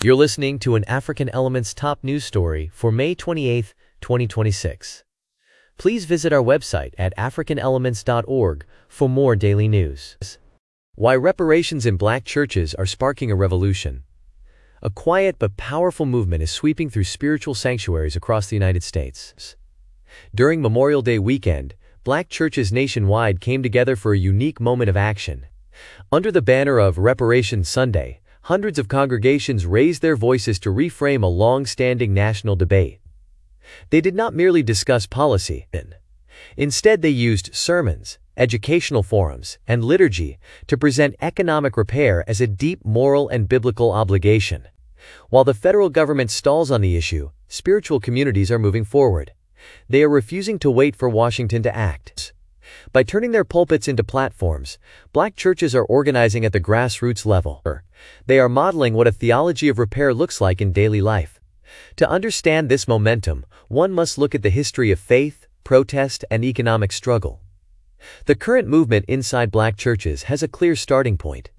You're listening to an African Elements top news story for May 28, 2026. Please visit our website at africanelements.org for more daily news. Why reparations in black churches are sparking a revolution. A quiet but powerful movement is sweeping through spiritual sanctuaries across the United States. During Memorial Day weekend, black churches nationwide came together for a unique moment of action. Under the banner of Reparations Sunday, hundreds of congregations raised their voices to reframe a long-standing national debate. They did not merely discuss policy. Instead, they used sermons, educational forums, and liturgy to present economic repair as a deep moral and biblical obligation. While the federal government stalls on the issue, spiritual communities are moving forward. They are refusing to wait for Washington to act. By turning their pulpits into platforms, black churches are organizing at the grassroots level. They are modeling what a theology of repair looks like in daily life. To understand this momentum, one must look at the history of faith, protest, and economic struggle. The current movement inside black churches has a clear starting point.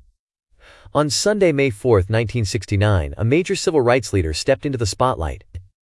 On Sunday, May 4, 1969, a major civil rights leader stepped into the spotlight.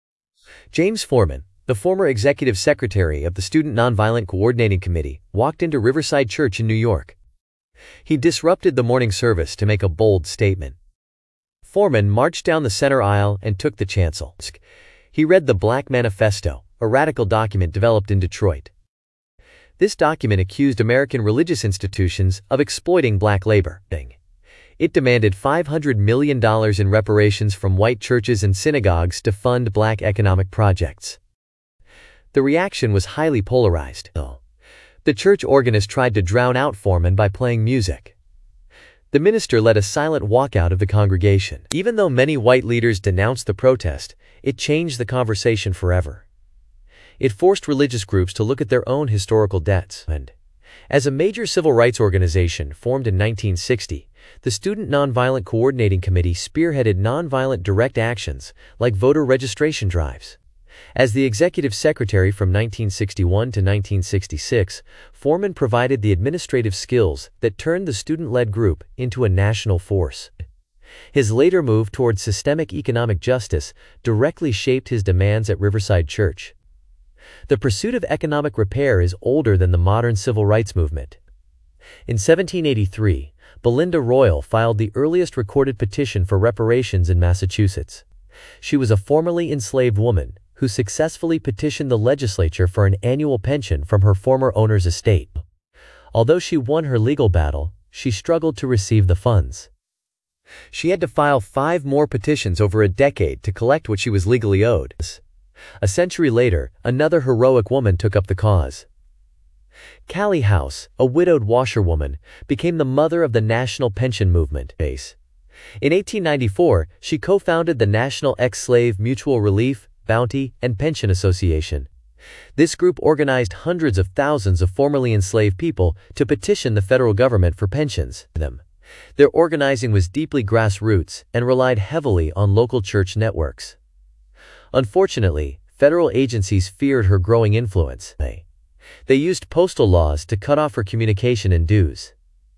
James Forman, the former executive secretary of the Student Nonviolent Coordinating Committee, walked into Riverside Church in New York. He disrupted the morning service to make a bold statement. Forman marched down the center aisle and took the chancel. He read the Black Manifesto, a radical document developed in Detroit. This document accused American religious institutions of exploiting black labor. It demanded $500 million in reparations from white churches and synagogues to fund black economic projects. The reaction was highly polarized. The church organist tried to drown out Forman by playing music. The minister led a silent walkout of the congregation. Even though many white leaders denounced the protest, it changed the conversation forever. It forced religious groups to look at their own historical debts. And as a major civil rights organization formed in 1960, the Student Nonviolent Coordinating Committee spearheaded nonviolent direct actions like voter registration drives. As the executive secretary from 1961 to 1966, Forman provided the administrative skills that turned the student-led group into a national force. His later move toward systemic economic justice directly shaped his demands at Riverside Church. The pursuit of economic repair is older than the modern civil rights movement. In 1783, Belinda Royal filed the earliest recorded petition for reparations in Massachusetts. She was a formerly enslaved woman who successfully petitioned the legislature for an annual pension from her former owner's estate. Although she won her legal battle, she struggled to receive the funds. She had to file 5 more petitions over a decade to collect what she was legally owed. A century later, another heroic woman took up the cause. Callie House, a widowed washerwoman, became the mother of the national pension movement. In 1894, she co-founded the National Ex-Slave Mutual Relief, Bounty, and Pension Association. This group organized hundreds of thousands of formerly enslaved people to petition the federal government for pensions. Their organizing was deeply grassroots and relied heavily on local church networks. Unfortunately, federal agencies feared her growing influence. They used postal laws to cut off her communication and dues.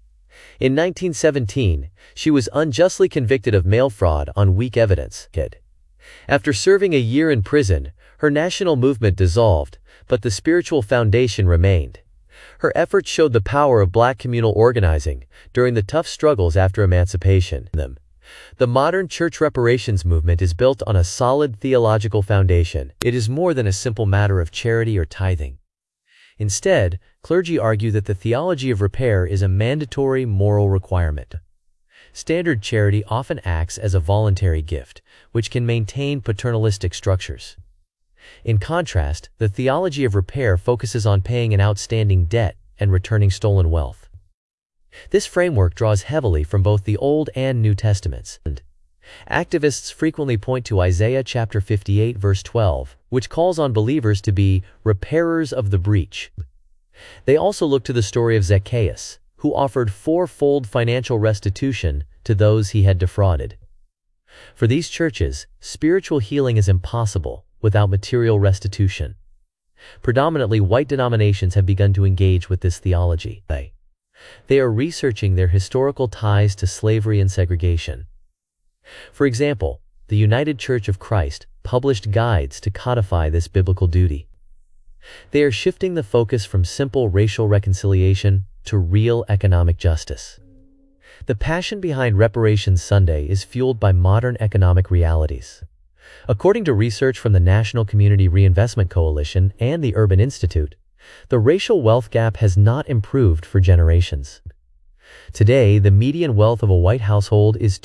In 1917, she was unjustly convicted of mail fraud on weak evidence. After serving a year in prison, her national movement dissolved, but the spiritual foundation remained. Her efforts showed the power of black communal organizing during the tough struggles after emancipation. The modern church reparations movement is built on a solid theological foundation. It is more than a simple matter of charity or tithing. Instead, clergy argue that the theology of repair is a mandatory moral requirement. Standard charity often acts as a voluntary gift, which can maintain paternalistic structures. In contrast, the theology of repair focuses on paying an outstanding debt and returning stolen wealth. This framework draws heavily from both the Old and New Testaments. Activists frequently point to Isaiah chapter 58 verse 12, which calls on believers to be repairers of the breach. They also look to the story of Zacchaeus, who offered 4-fold financial restitution to those he had defrauded. For these churches, spiritual healing is impossible without material restitution. Predominantly white denominations have begun to engage with this theology. They are researching their historical ties to slavery and segregation. For example, the United Church of Christ published guides to codify this biblical duty. They are shifting the focus from simple racial reconciliation to real economic justice. The passion behind Reparations Sunday is fueled by modern economic realities. According to research from the National Community Reinvestment Coalition and the Urban Institute, the racial wealth gap has not improved for generations. Today, the median wealth of a white household is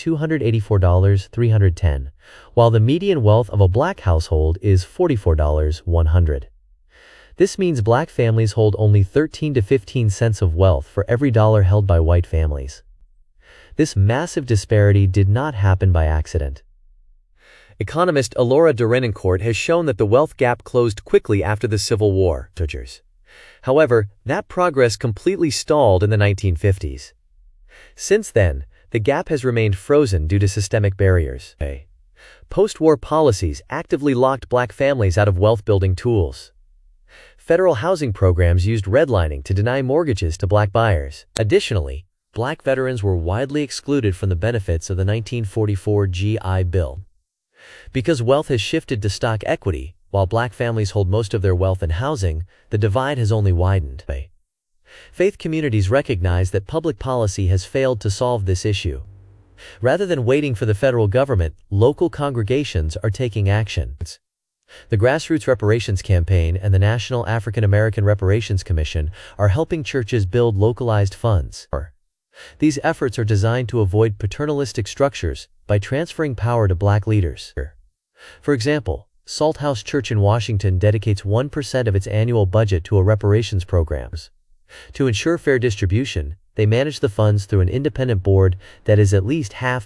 $284,310, while the median wealth of a black household is $44,100. This means black families hold only 13 to 15 cents of wealth for every dollar held by white families. This massive disparity did not happen by accident. Economist Elora Derenoncourt has shown that the wealth gap closed quickly after the Civil War. However, that progress completely stalled in the 1950s. Since then, the gap has remained frozen due to systemic barriers. Post-war policies actively locked black families out of wealth-building tools. Federal housing programs used redlining to deny mortgages to black buyers. Additionally, black veterans were widely excluded from the benefits of the 1944 GI Bill. Because wealth has shifted to stock equity, while black families hold most of their wealth in housing, the divide has only widened. Faith communities recognize that public policy has failed to solve this issue. Rather than waiting for the federal government, local congregations are taking action. The Grassroots Reparations Campaign and the National African American Reparations Commission are helping churches build localized funds. These efforts are designed to avoid paternalistic structures by transferring power to black leaders. For example, Salthouse Church in Washington dedicates 1% of its annual budget to a reparations program. To ensure fair distribution, they manage the funds through an independent board that is at least half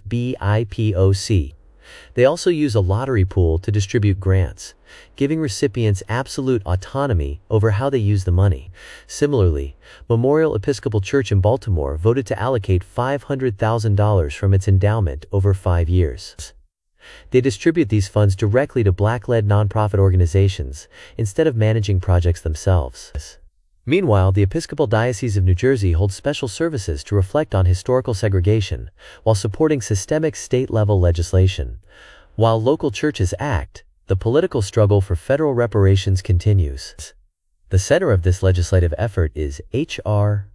BIPOC. They also use a lottery pool to distribute grants, giving recipients absolute autonomy over how they use the money. Similarly, Memorial Episcopal Church in Baltimore voted to allocate $500,000 from its endowment over 5 years. They distribute these funds directly to black-led nonprofit organizations instead of managing projects themselves. Meanwhile, the Episcopal Diocese of New Jersey holds special services to reflect on historical segregation while supporting systemic state-level legislation. While local churches act, the political struggle for federal reparations continues. The center of this legislative effort is H.R.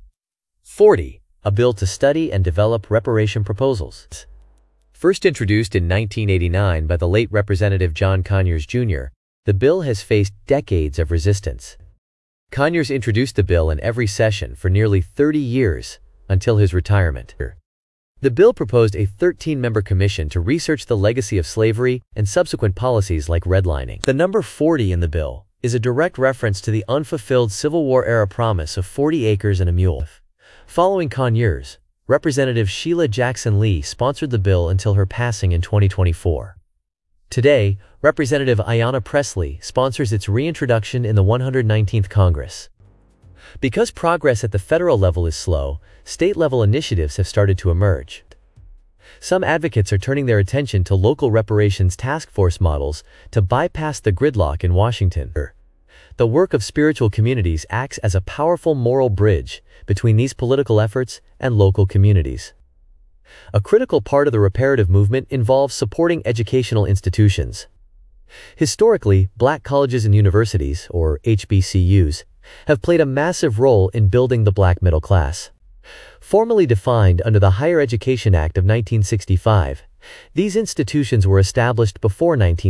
40, a bill to study and develop reparation proposals. First introduced in 1989 by the late Representative John Conyers, Jr., the bill has faced decades of resistance. Conyers introduced the bill in every session for nearly 30 years, until his retirement. The bill proposed a 13-member commission to research the legacy of slavery and subsequent policies like redlining. The number 40 in the bill is a direct reference to the unfulfilled Civil War-era promise of 40 acres and a mule. Following Conyers, Representative Sheila Jackson Lee sponsored the bill until her passing in 2024. Today, Representative Ayanna Pressley sponsors its reintroduction in the 119th Congress. Because progress at the federal level is slow, state-level initiatives have started to emerge. Some advocates are turning their attention to local reparations task force models to bypass the gridlock in Washington. The work of spiritual communities acts as a powerful moral bridge between these political efforts and local communities. A critical part of the reparative movement involves supporting educational institutions. Historically, black colleges and universities, or HBCUs, have played a massive role in building the black middle class. Formally defined under the Higher Education Act of 1965, these institutions were established before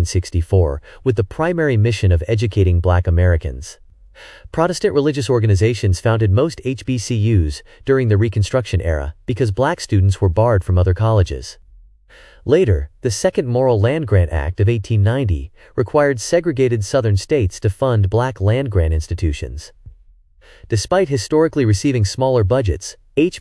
1964 with the primary mission of educating black Americans. Protestant religious organizations founded most HBCUs during the Reconstruction era because black students were barred from other colleges. Later, the Second Morrill Land Grant Act of 1890 required segregated Southern states to fund black land-grant institutions. Despite historically receiving smaller budgets,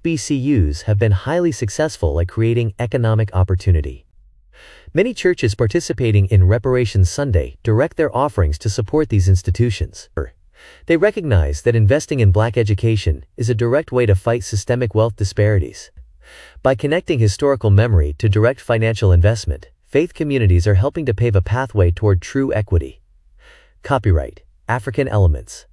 HBCUs have been highly successful at creating economic opportunity. Many churches participating in Reparations Sunday direct their offerings to support these institutions. They recognize that investing in black education is a direct way to fight systemic wealth disparities. By connecting historical memory to direct financial investment, faith communities are helping to pave a pathway toward true equity. Copyright African Elements.